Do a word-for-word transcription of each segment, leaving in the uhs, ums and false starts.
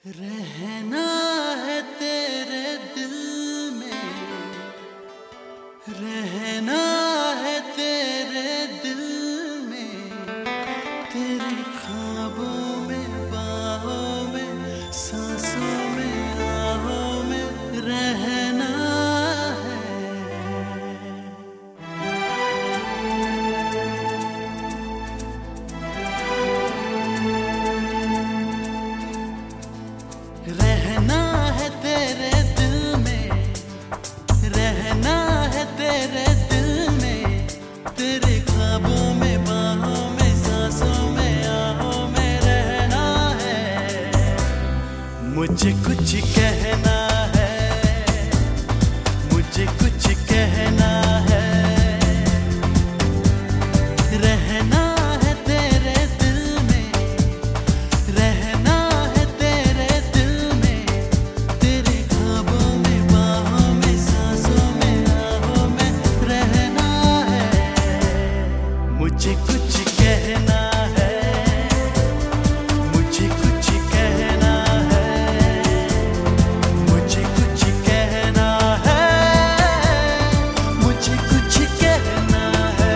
रहना है तेरे दिल में, रहना है तेरे दिल में, तेरे ख्वाबों में, बाहों में, सांसों में, आहों में रहना है। रहना है तेरे दिल में, रहना है तेरे दिल में, तेरे ख्वाबों में, बाहों में, सांसों में, आहों में रहना है। मुझे कुछ कहना है, मुझे कुछ कहना है। रहना है तेरे दिल में, रहना है तेरे दिल में, तेरे ख्वाबों में, बाहों में, सांसों में, आहों में रहना है। मुझे कुछ कहना है, मुझे कुछ कहना है, मुझे कुछ कहना है, मुझे कुछ कहना है।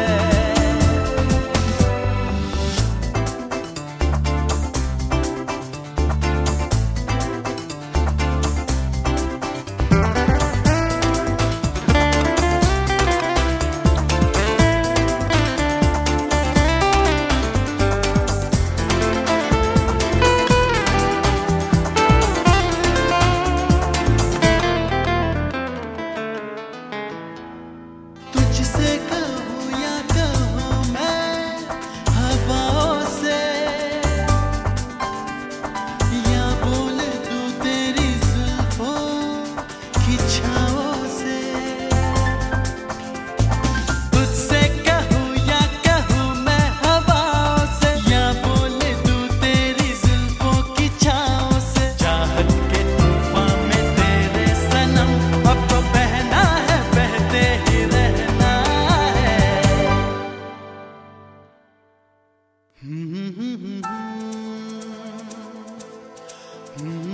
तुझसे कहूँ या कहूँ मैं हवाओं से, या बोल दूँ तेरी जुल्फों की छाओं से। तुझसे कहूँ या कहूँ मैं हवाओं से, या बोल दूँ तेरी जुल्फों की छाओं से। चाहत के तूफान में तेरे सनम अब तो बहना है, बहते ही रहना है। हम्म हम्म हम्म हम्म।